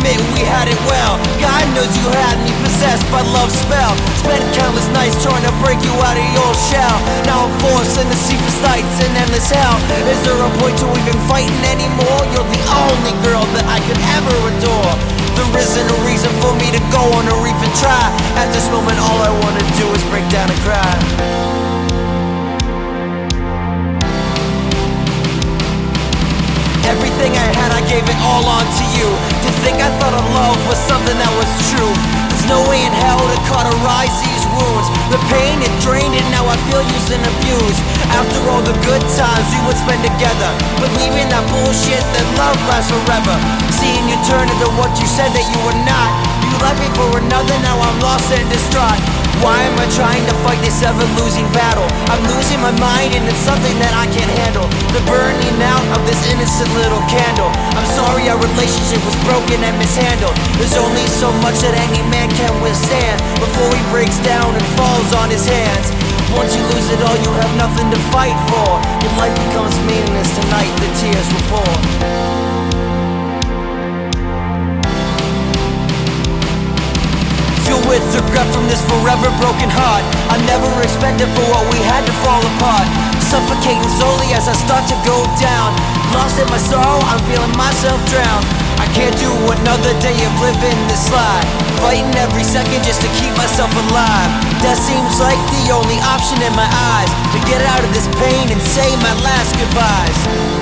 admit we had it well. God knows you had me possessed by love's spell. Spent countless nights trying to break you out of your shell. Now I'm forced into sleepless nights and endless hell. Is there a point to even fighting anymore? You're the only girl that I could ever adore. There isn't a reason for me to go on or even try. At this moment all I wanna do is break down and cry. Everything I had, I gave it all on to you. To think I thought of love was something that was true. There's no way in hell to cauterize these wounds. The pain, it drained it, now I feel used and abused. After all the good times we would spend together, believing that bullshit that love lasts forever. Seeing you turn into what you said that you were not. You left me for another, now I'm lost and distraught. Why am I trying to fight this ever-losing battle? I'm losing my mind and it's something that I can't handle. The burning out of this innocent little candle. I'm sorry our relationship was broken and mishandled. There's only so much that any man can withstand before he breaks down and falls on his hands. Once you lose it all, you have nothing to fight for. Your life becomes meaningless tonight, the tears will pour. With regret from this forever broken heart. I never expected for what we had to fall apart. Suffocating slowly as I start to go down. Lost in my sorrow, I'm feeling myself drown. I can't do another day of living this life. Fighting every second just to keep myself alive. That seems like the only option in my eyes. To get out of this pain and say my last goodbyes.